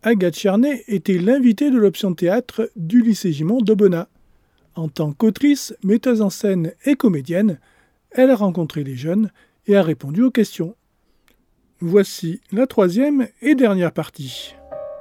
Agathe Charnet était l'invitée de l'option théâtre du lycée Gimond d'Aubenas. En tant qu'autrice, metteuse en scène et comédienne, elle a rencontré les jeunes et a répondu aux questions. Voici la troisième et dernière partie.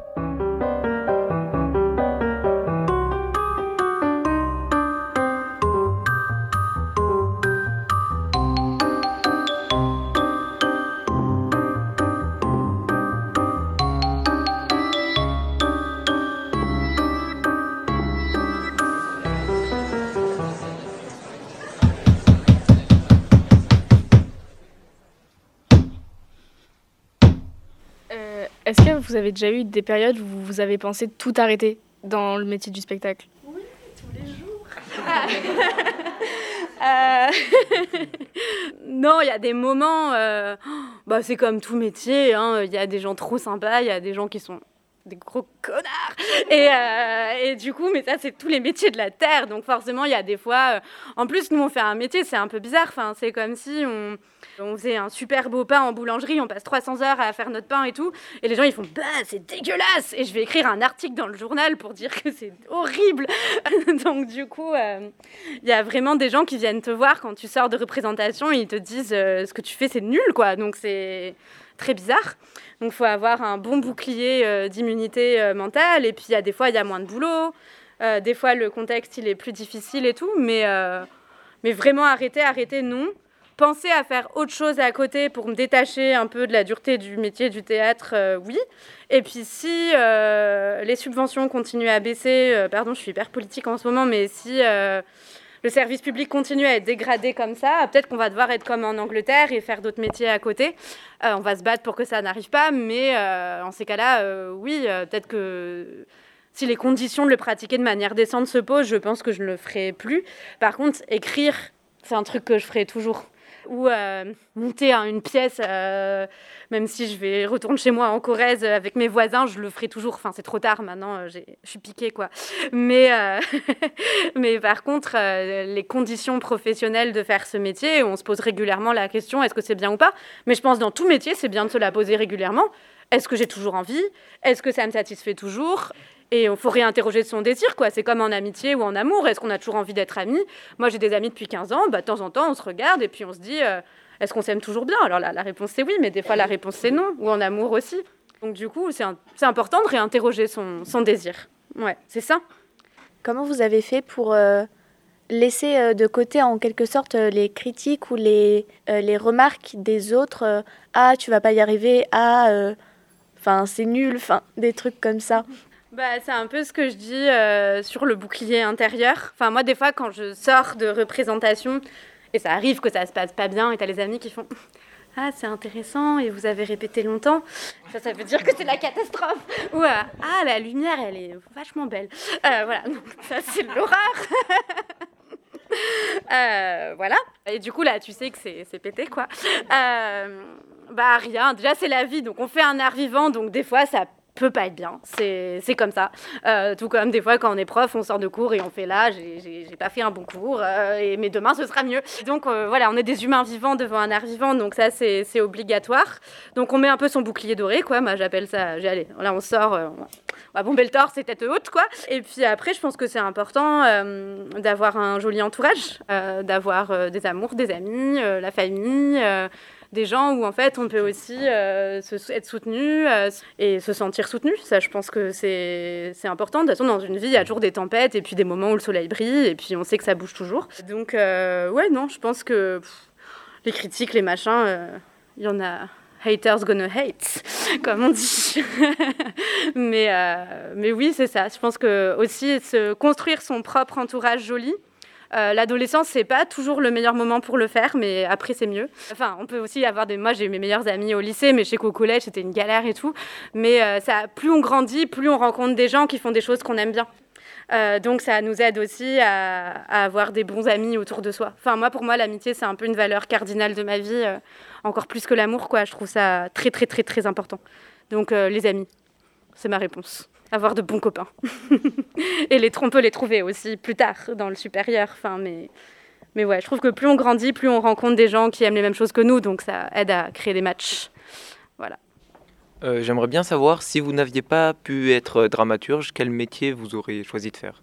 Est-ce que vous avez déjà eu des périodes où vous avez pensé tout arrêter dans le métier du spectacle ? Oui, tous les jours. Non, il y a des moments, c'est comme tout métier, hein, y a des gens trop sympas, il y a des gens qui sont des gros connards. Et du coup, mais ça, c'est tous les métiers de la Terre. Donc forcément, il y a des fois... En plus, nous, on fait un métier, c'est un peu bizarre. Enfin, c'est comme si on faisait un super beau pain en boulangerie, on passe 300 heures à faire notre pain et tout. Et les gens, ils font « Bah, c'est dégueulasse !» Et je vais écrire un article dans le journal pour dire que c'est horrible. Donc du coup, il y a vraiment des gens qui viennent te voir quand tu sors de représentation et ils te disent ce que tu fais, c'est nul, quoi. Donc c'est très bizarre. Donc il faut avoir un bon bouclier d'immunité mentale. Et puis des fois, il y a moins de boulot. Des fois, le contexte, il est plus difficile et tout. Mais vraiment, arrêter, non. Penser à faire autre chose à côté pour me détacher un peu de la dureté du métier du théâtre, oui. Et puis si les subventions continuent à baisser, je suis hyper politique en ce moment, mais si le service public continue à être dégradé comme ça, peut-être qu'on va devoir être comme en Angleterre et faire d'autres métiers à côté. On va se battre pour que ça n'arrive pas, mais en ces cas-là, oui, peut-être que... Si les conditions de le pratiquer de manière décente se posent, je pense que je ne le ferai plus. Par contre, écrire, c'est un truc que je ferai toujours. Ou monter une pièce, même si je vais retourner chez moi en Corrèze avec mes voisins, je le ferai toujours. Enfin, c'est trop tard maintenant, je suis piquée, quoi. Mais par contre, les conditions professionnelles de faire ce métier, on se pose régulièrement la question, est-ce que c'est bien ou pas ? Mais je pense que dans tout métier, c'est bien de se la poser régulièrement. Est-ce que j'ai toujours envie ? Est-ce que ça me satisfait toujours ? Et il faut réinterroger son désir, quoi. C'est comme en amitié ou en amour. Est-ce qu'on a toujours envie d'être amis ? Moi, j'ai des amis depuis 15 ans. De temps en temps, on se regarde et puis on se dit est-ce qu'on s'aime toujours bien ? Alors la réponse, c'est oui, mais des fois, la réponse, c'est non. Ou en amour aussi. Donc du coup, c'est important de réinterroger son désir. Ouais, c'est ça. Comment vous avez fait pour laisser de côté, en quelque sorte, les critiques ou les remarques des autres tu vas pas y arriver, c'est nul, des trucs comme ça. C'est un peu ce que je dis sur le bouclier intérieur. Enfin, moi, des fois, quand je sors de représentation, et ça arrive que ça se passe pas bien, et t'as les amis qui font « Ah, c'est intéressant, et vous avez répété longtemps. » Ça veut dire que c'est la catastrophe. Ou « Ah, la lumière, elle est vachement belle. » Voilà, donc ça, c'est l'horreur. Voilà. Et du coup, là, tu sais que c'est pété, quoi. Rien. Déjà, c'est la vie, donc on fait un art vivant, donc des fois, ça peut pas être bien, c'est comme ça. Tout comme des fois quand on est prof, on sort de cours et on fait là, j'ai pas fait un bon cours, mais demain ce sera mieux. Donc on est des humains vivants devant un art vivant, donc ça c'est obligatoire. Donc on met un peu son bouclier doré, quoi. Moi j'appelle ça, allez, là on sort, on va bomber le torse, c'est tête haute, quoi. Et puis après je pense que c'est important d'avoir un joli entourage, d'avoir des amours, des amis, la famille. Des gens où en fait on peut aussi être soutenu et se sentir soutenu. Ça, je pense que c'est important. De toute façon, dans une vie, il y a toujours des tempêtes et puis des moments où le soleil brille et puis on sait que ça bouge toujours. Donc je pense que les critiques, les machins, il y en a. Haters gonna hate, comme on dit. mais oui, c'est ça. Je pense que aussi se construire son propre entourage joli. L'adolescence, c'est pas toujours le meilleur moment pour le faire, mais après, c'est mieux. Enfin, on peut aussi avoir Moi, j'ai eu mes meilleurs amis au lycée, mais je sais qu'au collège, c'était une galère et tout. Mais plus on grandit, plus on rencontre des gens qui font des choses qu'on aime bien. Donc, ça nous aide aussi à avoir des bons amis autour de soi. Enfin, pour moi, l'amitié, c'est un peu une valeur cardinale de ma vie, encore plus que l'amour, quoi. Je trouve ça très, très, très, très important. Donc, les amis, c'est ma réponse. Avoir de bons copains. Et on peut les trouver aussi plus tard, dans le supérieur. Mais ouais, je trouve que plus on grandit, plus on rencontre des gens qui aiment les mêmes choses que nous, donc ça aide à créer des matchs. Voilà. J'aimerais bien savoir, si vous n'aviez pas pu être dramaturge, quel métier vous auriez choisi de faire?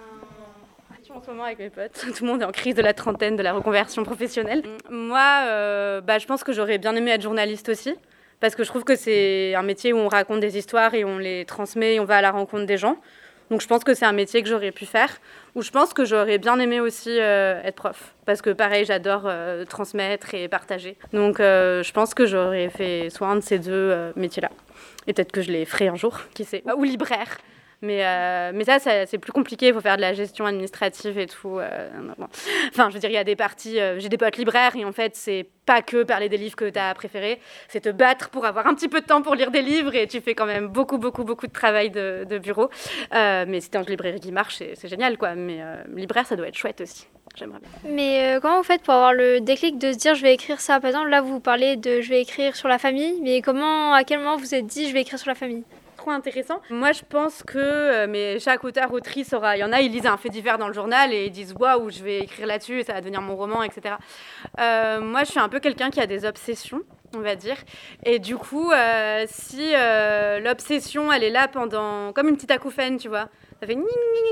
En ce moment avec mes potes, tout le monde est en crise de la trentaine, de la reconversion professionnelle. Moi, je pense que j'aurais bien aimé être journaliste aussi, parce que je trouve que c'est un métier où on raconte des histoires et on les transmet et on va à la rencontre des gens. Donc je pense que c'est un métier que j'aurais pu faire. Ou je pense que j'aurais bien aimé aussi être prof, parce que pareil, j'adore transmettre et partager. Donc je pense que j'aurais fait soit un de ces deux métiers-là. Et peut-être que je les ferai un jour, qui sait. Ou libraire. Mais ça, c'est plus compliqué, il faut faire de la gestion administrative et tout. Enfin, je veux dire, il y a des parties, j'ai des potes libraires et en fait, c'est pas que parler des livres que tu as préférés, c'est te battre pour avoir un petit peu de temps pour lire des livres et tu fais quand même beaucoup de travail de bureau. Mais si t'es en librairie qui marche, c'est génial, quoi. Mais libraire, ça doit être chouette aussi. J'aimerais bien. Mais comment vous faites pour avoir le déclic de se dire je vais écrire ça? Par exemple, là, vous parlez de je vais écrire sur la famille, mais à quel moment vous vous êtes dit je vais écrire sur la famille? Trop intéressant. Moi, je pense que mais chaque auteur, autrice aura... Il y en a, ils lisent un fait divers dans le journal et ils disent « Waouh, je vais écrire là-dessus et ça va devenir mon roman, etc. » Moi, je suis un peu quelqu'un qui a des obsessions, on va dire. Et du coup, si l'obsession, elle est là pendant... Comme une petite acouphène, tu vois. Ça fait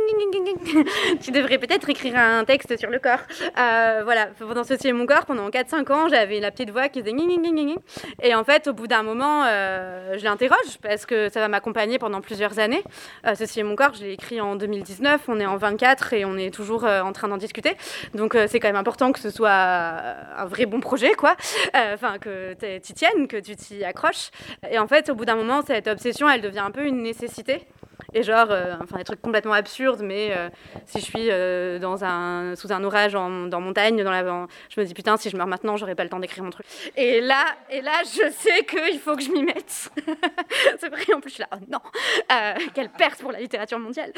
tu devrais peut-être écrire un texte sur le corps. Voilà, pendant Ceci est mon corps, pendant 4-5 ans, j'avais la petite voix qui faisait et en fait, au bout d'un moment, je l'interroge parce que ça va m'accompagner pendant plusieurs années. Ceci est mon corps, je l'ai écrit en 2019, on est en 24 et on est toujours en train d'en discuter. Donc c'est quand même important que ce soit un vrai bon projet, quoi. Enfin, que tu tiennes, que tu t'y accroches. Et en fait, au bout d'un moment, cette obsession, elle devient un peu une nécessité. Et genre, des trucs complètement absurdes, mais si je suis sous un orage dans montagne, je me dis putain, si je meurs maintenant, j'aurai pas le temps d'écrire mon truc. Et là, je sais qu'il faut que je m'y mette. C'est vrai, en plus, je suis là, oh non, quelle perte pour la littérature mondiale.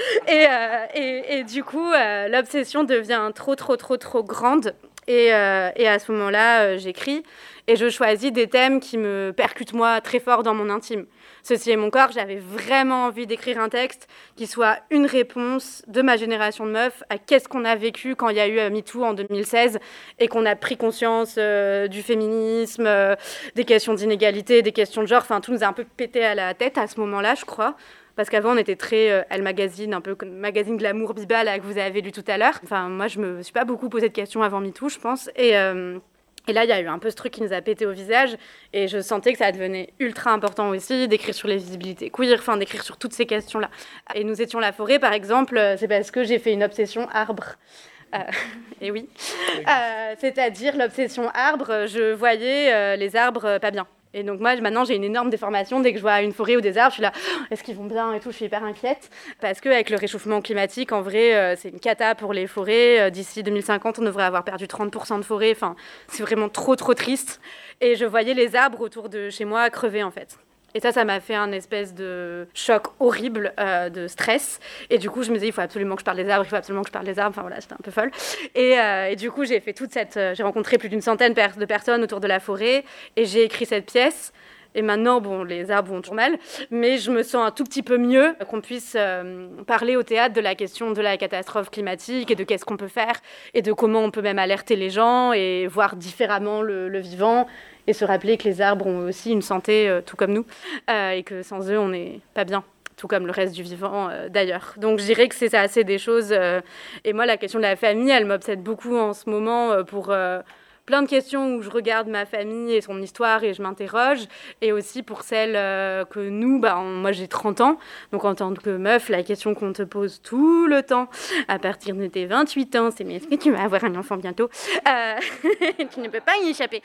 Et du coup, l'obsession devient trop grande. Et à ce moment-là, j'écris et je choisis des thèmes qui me percutent moi très fort dans mon intime. Ceci est mon corps, j'avais vraiment envie d'écrire un texte qui soit une réponse de ma génération de meufs à qu'est-ce qu'on a vécu quand il y a eu MeToo en 2016 et qu'on a pris conscience du féminisme, des questions d'inégalité, des questions de genre. Enfin, tout nous a un peu pété à la tête à ce moment-là, je crois. Parce qu'avant, on était très Elle Magazine, un peu comme magazine glamour biba là, que vous avez lu tout à l'heure. Enfin, moi, je me suis pas beaucoup posé de questions avant MeToo, je pense. Et là, il y a eu un peu ce truc qui nous a pété au visage. Et je sentais que ça devenait ultra important aussi d'écrire sur les visibilités queer, enfin d'écrire sur toutes ces questions-là. Et Nous étions la forêt, par exemple, c'est parce que j'ai fait une obsession arbre. Et oui. C'est-à-dire l'obsession arbre, je voyais les arbres pas bien. Et donc moi, maintenant, j'ai une énorme déformation. Dès que je vois une forêt ou des arbres, je suis là, est-ce qu'ils vont bien et tout, je suis hyper inquiète. Parce qu'avec le réchauffement climatique, en vrai, c'est une cata pour les forêts. D'ici 2050, on devrait avoir perdu 30% de forêt. Enfin, c'est vraiment trop triste. Et je voyais les arbres autour de chez moi crever, en fait. Et ça m'a fait un espèce de choc horrible de stress. Et du coup, je me disais, il faut absolument que je parle des arbres, Enfin voilà, j'étais un peu folle. Et du coup, j'ai fait j'ai rencontré plus d'une centaine de personnes autour de la forêt et j'ai écrit cette pièce. Et maintenant, bon, les arbres vont toujours mal, mais je me sens un tout petit peu mieux qu'on puisse parler au théâtre de la question de la catastrophe climatique et de qu'est-ce qu'on peut faire et de comment on peut même alerter les gens et voir différemment le vivant et se rappeler que les arbres ont aussi une santé tout comme nous et que sans eux, on n'est pas bien, tout comme le reste du vivant d'ailleurs. Donc je dirais que c'est assez des choses. Et moi, la question de la famille, elle m'obsède beaucoup en ce moment pour... plein de questions où je regarde ma famille et son histoire et je m'interroge, et aussi pour celles que nous, moi j'ai 30 ans, donc en tant que meuf, la question qu'on te pose tout le temps, à partir de tes 28 ans, c'est mais est-ce que tu vas avoir un enfant bientôt? Tu ne peux pas y échapper.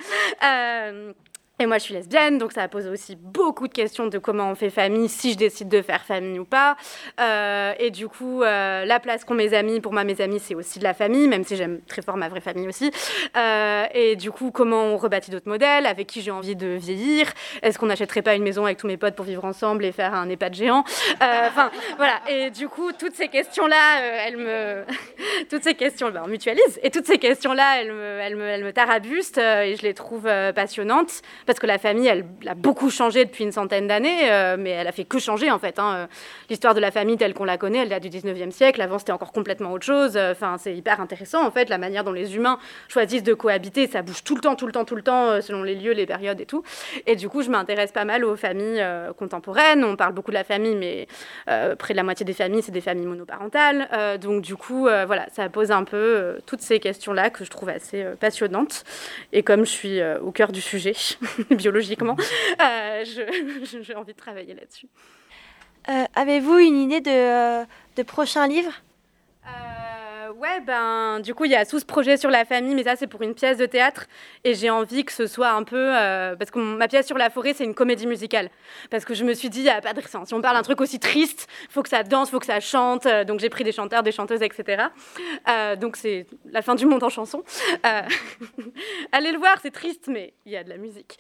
Et moi, je suis lesbienne, donc ça pose aussi beaucoup de questions de comment on fait famille, si je décide de faire famille ou pas. Et du coup, la place qu'ont mes amis, pour moi, mes amis, c'est aussi de la famille, même si j'aime très fort ma vraie famille aussi. Et du coup, comment on rebâtit d'autres modèles, avec qui j'ai envie de vieillir. Est-ce qu'on n'achèterait pas une maison avec tous mes potes pour vivre ensemble et faire un EHPAD géant? Enfin, voilà. Et du coup, toutes ces questions-là, toutes ces questions, on mutualise. Et toutes ces questions-là, elles me tarabustent et je les trouve passionnantes. parce que la famille, elle a beaucoup changé depuis une centaine d'années, mais elle a fait que changer en fait. L'histoire de la famille telle qu'on la connaît, elle date du 19e siècle. Avant, c'était encore complètement autre chose. C'est hyper intéressant en fait, la manière dont les humains choisissent de cohabiter. Ça bouge tout le temps, selon les lieux, les périodes et tout. Et du coup, je m'intéresse pas mal aux familles contemporaines. On parle beaucoup de la famille, mais près de la moitié des familles, c'est des familles monoparentales. Donc du coup, voilà, ça pose un peu toutes ces questions-là que je trouve assez passionnantes. Et comme je suis au cœur du sujet, biologiquement, j'ai envie de travailler là-dessus. Avez-vous une idée de prochain livre ? Ouais, du coup, il y a tout ce projet sur la famille, mais ça, c'est pour une pièce de théâtre. Et j'ai envie que ce soit un peu... parce que ma pièce sur la forêt, c'est une comédie musicale. Parce que je me suis dit, il n'y a pas de raison. Si on parle d'un truc aussi triste, il faut que ça danse, il faut que ça chante. Donc, j'ai pris des chanteurs, des chanteuses, etc. Donc, c'est la fin du monde en chanson. Allez le voir, c'est triste, mais il y a de la musique.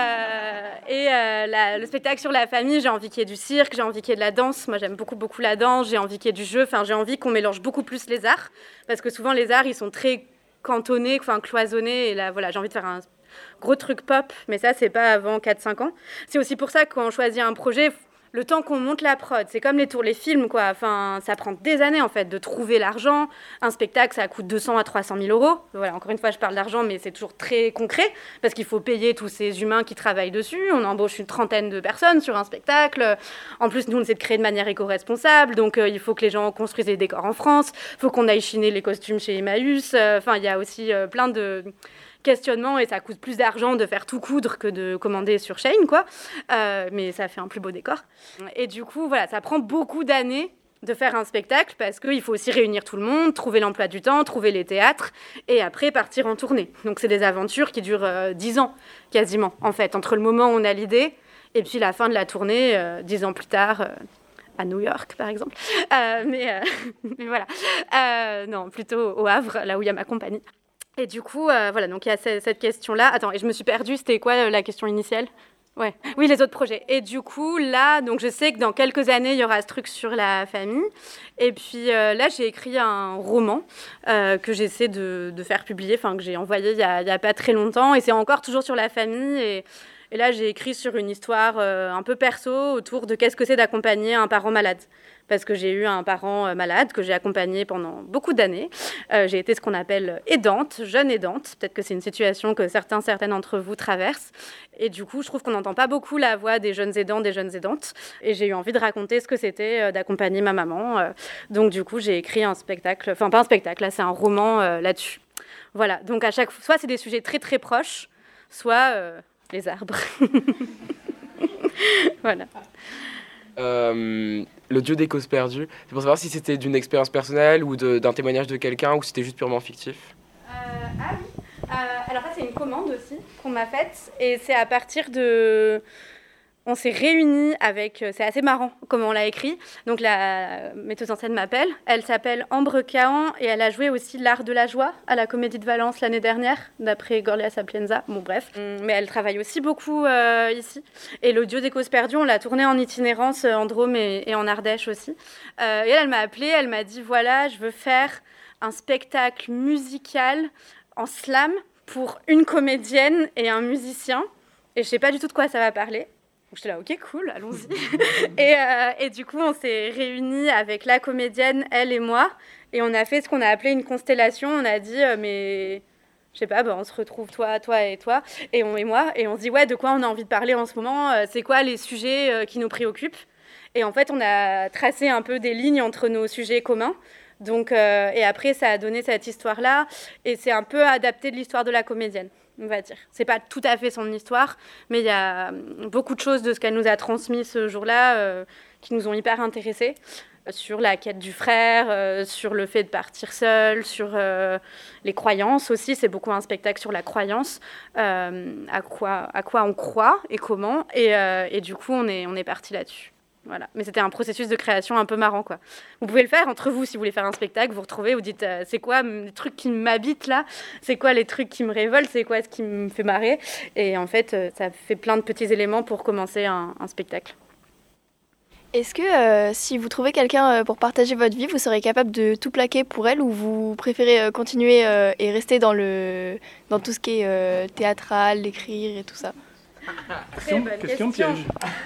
Le spectacle sur la famille, j'ai envie qu'il y ait du cirque, j'ai envie qu'il y ait de la danse. Moi, j'aime beaucoup, beaucoup la danse. J'ai envie qu'il y ait du jeu. Enfin, j'ai envie qu'on mélange beaucoup plus les arts. Parce que souvent, les arts, ils sont très cantonnés, cloisonnés. Et là, voilà, j'ai envie de faire un gros truc pop. Mais ça, c'est pas avant 4-5 ans. C'est aussi pour ça que quand on choisit un projet, le temps qu'on monte la prod, c'est comme les films, quoi. Enfin, ça prend des années, en fait, de trouver l'argent. Un spectacle, ça coûte 200 à 300 000 euros. Voilà, encore une fois, je parle d'argent, mais c'est toujours très concret. Parce qu'il faut payer tous ces humains qui travaillent dessus. On embauche une trentaine de personnes sur un spectacle. En plus, nous, on essaie de créer de manière éco-responsable. Donc, il faut que les gens construisent des décors en France. Il faut qu'on aille chiner les costumes chez Emmaüs. Il y a aussi plein de questionnement et ça coûte plus d'argent de faire tout coudre que de commander sur Shein, quoi. Mais ça fait un plus beau décor. Et du coup, voilà, ça prend beaucoup d'années de faire un spectacle parce qu'il faut aussi réunir tout le monde, trouver l'emploi du temps, trouver les théâtres et après partir en tournée. Donc, c'est des aventures qui durent 10 ans, quasiment, en fait, entre le moment où on a l'idée et puis la fin de la tournée, 10 ans plus tard, à New York, par exemple. Mais voilà. Non, plutôt au Havre, là où il y a ma compagnie. Et du coup, voilà, donc il y a cette question-là. Attends, et je me suis perdue, c'était quoi la question initiale ? Ouais. Oui, les autres projets. Et du coup, là, donc je sais que dans quelques années, il y aura ce truc sur la famille. Et puis là, j'ai écrit un roman que j'essaie de faire publier, que j'ai envoyé il y a pas très longtemps. Et c'est encore toujours sur la famille. Et là, j'ai écrit sur une histoire un peu perso autour de qu'est-ce que c'est d'accompagner un parent malade. Parce que j'ai eu un parent malade que j'ai accompagné pendant beaucoup d'années. J'ai été ce qu'on appelle aidante, jeune aidante. Peut-être que c'est une situation que certaines d'entre vous traversent. Et du coup, je trouve qu'on n'entend pas beaucoup la voix des jeunes aidants, des jeunes aidantes. Et j'ai eu envie de raconter ce que c'était d'accompagner ma maman. Donc du coup, j'ai écrit un spectacle, enfin pas un spectacle, là c'est un roman là-dessus. Voilà, donc à chaque fois, soit c'est des sujets très très proches, soit les arbres. Voilà. Le dieu des causes perdues, c'est pour savoir si c'était d'une expérience personnelle ou d'un témoignage de quelqu'un ou si c'était juste purement fictif. Ah oui, alors ça c'est une commande aussi qu'on m'a faite et c'est à partir de... On s'est réunis avec... C'est assez marrant comment on l'a écrit. Donc la metteuse en scène m'appelle. Elle s'appelle Ambre Cahan et elle a joué aussi L'Art de la joie à la Comédie de Valence l'année dernière, d'après Gorlia Sapienza. Bon bref. Mais elle travaille aussi beaucoup ici. Et Le Dieu des causes perdues, on l'a tourné en itinérance en Drôme et en Ardèche aussi. Et elle m'a appelée, elle m'a dit voilà, je veux faire un spectacle musical en slam pour une comédienne et un musicien. Et je sais pas du tout de quoi ça va parler. Donc j'étais là, ok, cool, allons-y. Et du coup, on s'est réunis avec la comédienne, elle et moi, et on a fait ce qu'on a appelé une constellation. On a dit, mais je sais pas, on se retrouve toi et toi, et moi, et on se dit, ouais, de quoi on a envie de parler en ce moment, c'est quoi les sujets qui nous préoccupent. Et en fait, on a tracé un peu des lignes entre nos sujets communs. Donc, et après, ça a donné cette histoire-là, et c'est un peu adapté de l'histoire de la comédienne, on va dire. C'est pas tout à fait son histoire, mais il y a beaucoup de choses de ce qu'elle nous a transmis ce jour-là qui nous ont hyper intéressés, sur la quête du frère, sur le fait de partir seul, sur les croyances aussi. C'est beaucoup un spectacle sur la croyance, à quoi on croit et comment. Et du coup, on est parti là-dessus. Voilà. Mais c'était un processus de création un peu marrant, quoi. Vous pouvez le faire entre vous si vous voulez faire un spectacle, vous retrouvez, vous dites c'est quoi les trucs qui m'habitent là, c'est quoi les trucs qui me révoltent, c'est quoi ce qui me fait marrer. Et en fait, ça fait plein de petits éléments pour commencer un spectacle. Est-ce que si vous trouvez quelqu'un pour partager votre vie, vous serez capable de tout plaquer pour elle ou vous préférez continuer et rester dans tout ce qui est théâtral, l'écrire et tout ça ? Très bonne question piège.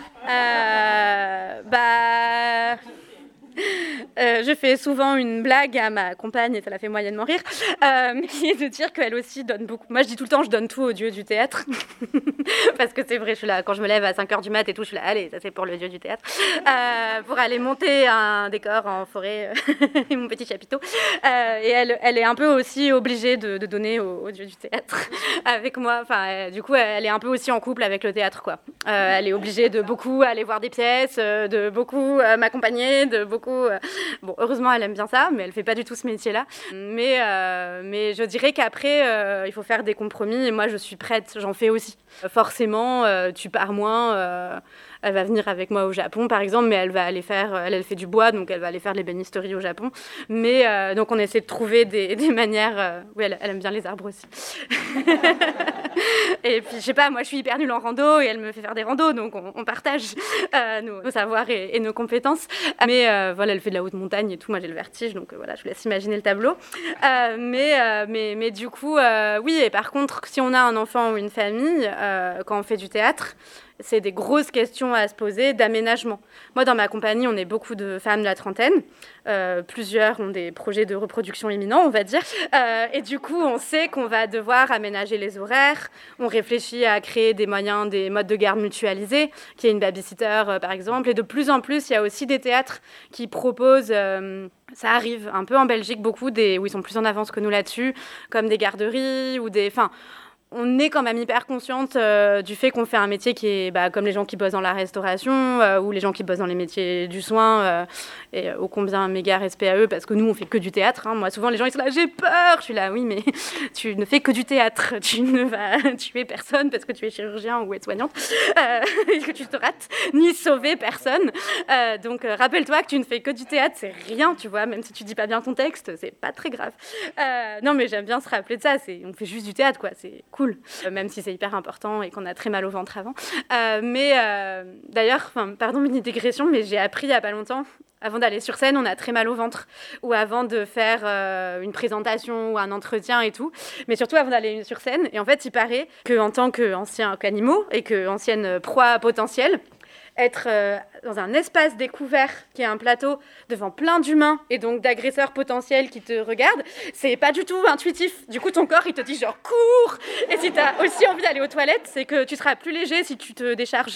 Je fais souvent une blague à ma compagne, et ça la fait moyennement rire, qui est de dire qu'elle aussi donne beaucoup. Moi, je dis tout le temps, je donne tout au dieu du théâtre. Parce que c'est vrai, je suis là, quand je me lève à 5h du mat et tout, je suis là, allez, ça c'est pour le dieu du théâtre. Pour aller monter un décor en forêt, et mon petit chapiteau. Et elle est un peu aussi obligée de donner au dieu du théâtre avec moi. Enfin, du coup, elle est un peu aussi en couple avec le théâtre, quoi. Elle est obligée de beaucoup aller voir des pièces, de beaucoup m'accompagner, de beaucoup... Bon, heureusement, elle aime bien ça, mais elle fait pas du tout ce métier-là. Mais je dirais qu'après, il faut faire des compromis. Et moi, je suis prête, j'en fais aussi. Forcément, tu pars moins. Elle va venir avec moi au Japon, par exemple, mais elle va aller faire... Elle fait du bois, donc elle va aller faire l'ébénisterie au Japon. Mais donc, on essaie de trouver des manières... Oui, elle aime bien les arbres aussi. Et puis, je sais pas, moi, je suis hyper nulle en rando et elle me fait faire des randos, donc on partage nos savoirs et nos compétences. Mais voilà, elle fait de la haute montagne et tout. Moi, j'ai le vertige, donc voilà, je vous laisse imaginer le tableau. Mais du coup, oui, et par contre, si on a un enfant ou une famille, quand on fait du théâtre, c'est des grosses questions à se poser d'aménagement. Moi, dans ma compagnie, on est beaucoup de femmes de la trentaine. Plusieurs ont des projets de reproduction imminents, on va dire. Et du coup, on sait qu'on va devoir aménager les horaires. On réfléchit à créer des moyens, des modes de garde mutualisés, qu'il y ait une babysitter, par exemple. Et de plus en plus, il y a aussi des théâtres qui proposent... ça arrive un peu en Belgique, beaucoup, où ils sont plus en avance que nous là-dessus, comme des garderies ou des... Enfin, on est quand même hyper consciente du fait qu'on fait un métier qui est comme les gens qui bossent dans la restauration ou les gens qui bossent dans les métiers du soin et ô combien méga respect à eux parce que nous on fait que du théâtre. Moi souvent les gens ils sont là j'ai peur, je suis là oui mais tu ne fais que du théâtre, tu ne vas tuer personne parce que tu es chirurgien ou aide-soignante et que tu te rates ni sauver personne. Donc rappelle-toi que tu ne fais que du théâtre, c'est rien tu vois, même si tu dis pas bien ton texte c'est pas très grave. Non mais j'aime bien se rappeler de ça, on fait juste du théâtre quoi, c'est cool. Même si c'est hyper important et qu'on a très mal au ventre avant. D'ailleurs, pardon, mini digression, mais j'ai appris il n'y a pas longtemps, avant d'aller sur scène, on a très mal au ventre. Ou avant de faire une présentation ou un entretien et tout. Mais surtout avant d'aller sur scène. Et en fait, il paraît qu'en tant qu'ancien animaux et qu'ancienne proie potentielle, être dans un espace découvert qui est un plateau devant plein d'humains et donc d'agresseurs potentiels qui te regardent, c'est pas du tout intuitif. Du coup, ton corps, il te dit genre cours. Et si t'as aussi envie d'aller aux toilettes, c'est que tu seras plus léger si tu te décharges.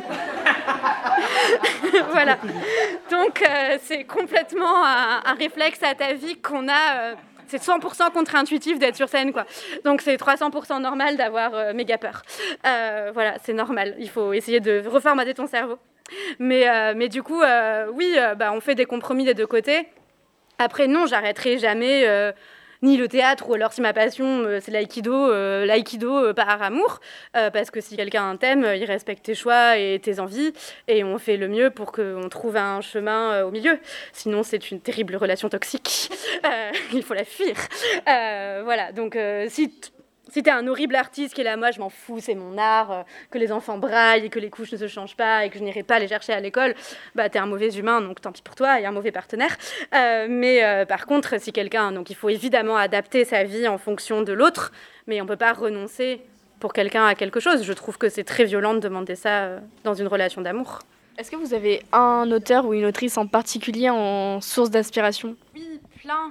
Voilà. Donc, c'est complètement un réflexe à ta vie qu'on a... c'est 100% contre-intuitif d'être sur scène, quoi. Donc, c'est 300% normal d'avoir méga peur. Voilà, c'est normal. Il faut essayer de reformater ton cerveau. Mais du coup, oui, on fait des compromis des deux côtés. Après, non, j'arrêterai jamais ni le théâtre, ou alors si ma passion, c'est l'aïkido par amour. Parce que si quelqu'un t'aime, il respecte tes choix et tes envies. Et on fait le mieux pour qu'on trouve un chemin au milieu. Sinon, c'est une terrible relation toxique. Il faut la fuir. Voilà, donc si t'es un horrible artiste qui est là, moi je m'en fous, c'est mon art, que les enfants braillent et que les couches ne se changent pas et que je n'irai pas les chercher à l'école, t'es un mauvais humain, donc tant pis pour toi, et un mauvais partenaire. Mais par contre, si quelqu'un... Donc il faut évidemment adapter sa vie en fonction de l'autre, mais on ne peut pas renoncer pour quelqu'un à quelque chose. Je trouve que c'est très violent de demander ça dans une relation d'amour. Est-ce que vous avez un auteur ou une autrice en particulier en source d'inspiration ? Oui, plein.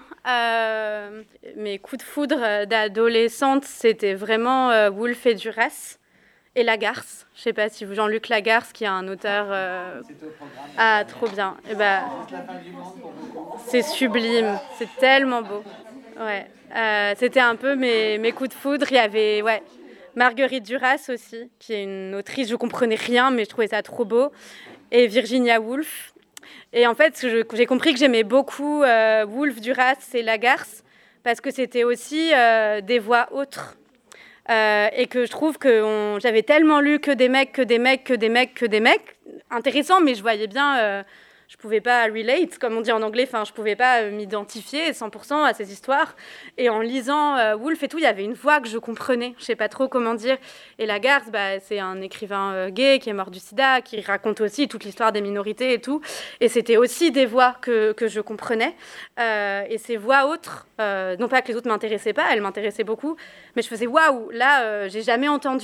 Mes coups de foudre d'adolescente, c'était vraiment Woolf et Duras et Lagarce. Je ne sais pas si vous... Jean-Luc Lagarce, qui est un auteur... Ah, trop bien. Et c'est sublime. C'est tellement beau. Ouais. C'était un peu mes coups de foudre. Il y avait... Ouais. Marguerite Duras aussi, qui est une autrice, je comprenais rien, mais je trouvais ça trop beau. Et Virginia Woolf. Et en fait, j'ai compris que j'aimais beaucoup Woolf, Duras et Lagarce, parce que c'était aussi des voix autres. Et que je trouve que j'avais tellement lu que des mecs, intéressant, mais je voyais bien... je pouvais pas relate, comme on dit en anglais, je pouvais pas m'identifier 100% à ces histoires. Et en lisant Woolf et tout, il y avait une voix que je comprenais, je sais pas trop comment dire. Et Lagarce, c'est un écrivain gay qui est mort du sida, qui raconte aussi toute l'histoire des minorités et tout. Et c'était aussi des voix que je comprenais. Et ces voix autres, non pas que les autres m'intéressaient pas, elles m'intéressaient beaucoup, mais je faisais waouh, là, j'ai jamais entendu ça.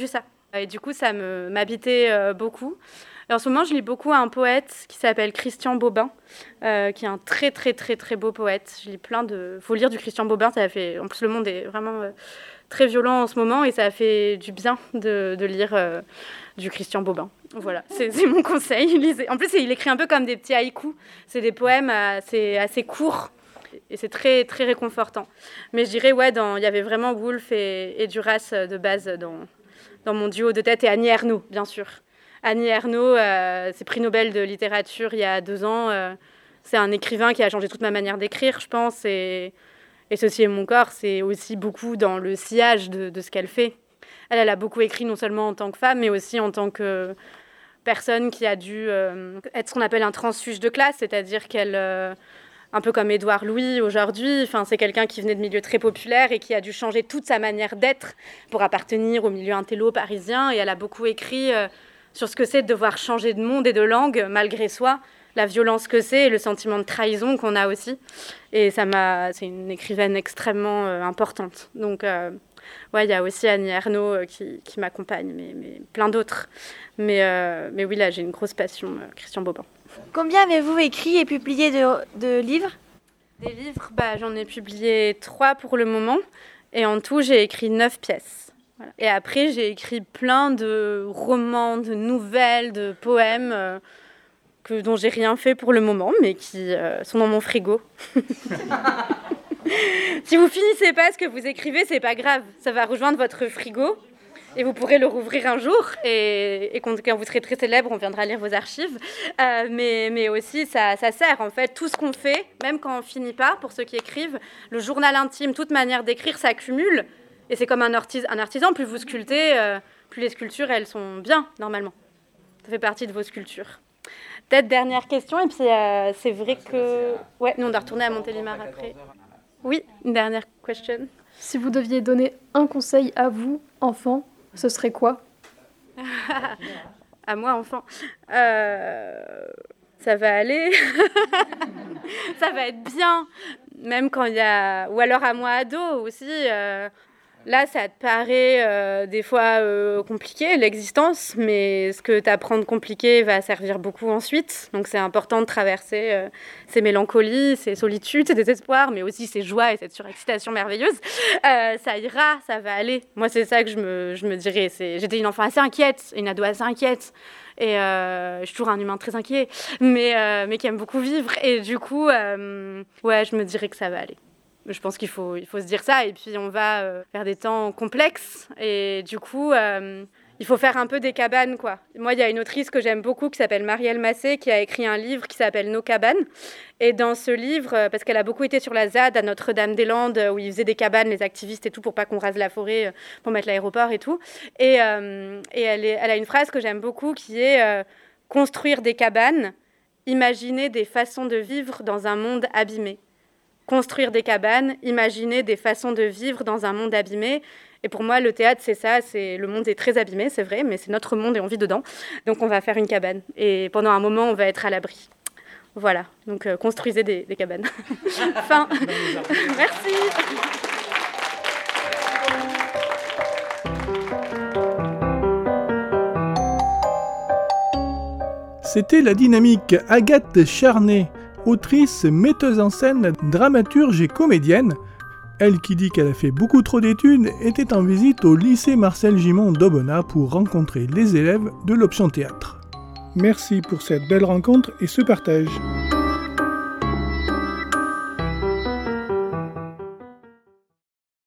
Et du coup, ça m'habitait beaucoup. Et en ce moment, je lis beaucoup un poète qui s'appelle Christian Bobin, qui est un très, très, très, très beau poète. Je lis faut lire du Christian Bobin, ça a fait... En plus, le monde est vraiment très violent en ce moment et ça a fait du bien de lire du Christian Bobin. Voilà, c'est mon conseil. Lisez. En plus, il écrit un peu comme des petits haïkus. C'est des poèmes assez courts. Et c'est très, très réconfortant. Mais je dirais, il y avait vraiment Woolf et Duras de base dans mon duo de tête, et Annie Ernaux, bien sûr. Annie Ernaux, c'est prix Nobel de littérature il y a 2 ans. C'est un écrivain qui a changé toute ma manière d'écrire, je pense. Et Ceci est mon corps, c'est aussi beaucoup dans le sillage de ce qu'elle fait. Elle a beaucoup écrit, non seulement en tant que femme, mais aussi en tant que personne qui a dû être ce qu'on appelle un transfuge de classe, c'est-à-dire qu'elle... un peu comme Édouard Louis aujourd'hui, c'est quelqu'un qui venait de milieux très populaires et qui a dû changer toute sa manière d'être pour appartenir au milieu intello parisien. Et elle a beaucoup écrit sur ce que c'est de devoir changer de monde et de langue malgré soi, la violence que c'est et le sentiment de trahison qu'on a aussi. Et c'est une écrivaine extrêmement importante. Donc, il y a aussi Annie Ernaux qui m'accompagne, mais plein d'autres. Mais oui, là, j'ai une grosse passion, Christian Bobin. Combien avez-vous écrit et publié de livres ? Des livres, j'en ai publié 3 pour le moment. Et en tout, j'ai écrit 9 pièces. Voilà. Et après, j'ai écrit plein de romans, de nouvelles, de poèmes dont j'ai rien fait pour le moment, mais qui sont dans mon frigo. Si vous finissez pas ce que vous écrivez, c'est pas grave. Ça va rejoindre votre frigo. Et vous pourrez le rouvrir un jour, et quand vous serez très célèbre, on viendra lire vos archives. Mais aussi, ça sert, en fait. Tout ce qu'on fait, même quand on finit pas, pour ceux qui écrivent, le journal intime, toute manière d'écrire s'accumule. Et c'est comme un artisan, plus vous sculptez, plus les sculptures, elles sont bien, normalement. Ça fait partie de vos sculptures. Peut-être dernière question, et puis c'est vrai que... Ouais, nous, on doit retourner à Montélimar après. Oui, une dernière question. Si vous deviez donner un conseil à vous, enfant, ce serait quoi ? À moi, enfant. Ça va aller. Ça va être bien. Même quand il y a... Ou alors à moi, ado aussi. Là, ça te paraît des fois compliqué, l'existence. Mais ce que tu apprends de compliqué va servir beaucoup ensuite. Donc, c'est important de traverser ces mélancolies, ces solitudes, ces désespoirs, mais aussi ces joies et cette surexcitation merveilleuse. Ça ira, ça va aller. Moi, c'est ça que je me dirais. J'étais une enfant assez inquiète, une ado assez inquiète. Et je suis toujours un humain très inquiet, mais qui aime beaucoup vivre. Et du coup, je me dirais que ça va aller. Je pense qu'il faut se dire ça. Et puis, on va vers des temps complexes. Et du coup... il faut faire un peu des cabanes, quoi. Moi, il y a une autrice que j'aime beaucoup qui s'appelle Marielle Massé, qui a écrit un livre qui s'appelle Nos cabanes. Et dans ce livre, parce qu'elle a beaucoup été sur la ZAD à Notre-Dame-des-Landes, où ils faisaient des cabanes, les activistes et tout, pour pas qu'on rase la forêt, pour mettre l'aéroport et tout. Et elle a une phrase que j'aime beaucoup qui est construire des cabanes, imaginer des façons de vivre dans un monde abîmé. Construire des cabanes, imaginer des façons de vivre dans un monde abîmé. Et pour moi, le théâtre, c'est ça. Le monde est très abîmé, c'est vrai, mais c'est notre monde et on vit dedans. Donc, on va faire une cabane. Et pendant un moment, on va être à l'abri. Voilà. Donc, construisez des cabanes. Fin. Merci. C'était la dynamique Agathe Charnay, autrice, metteuse en scène, dramaturge et comédienne. Elle qui dit qu'elle a fait beaucoup trop d'études était en visite au lycée Marcel Gimond d'Aubenas pour rencontrer les élèves de l'option théâtre. Merci pour cette belle rencontre et ce partage.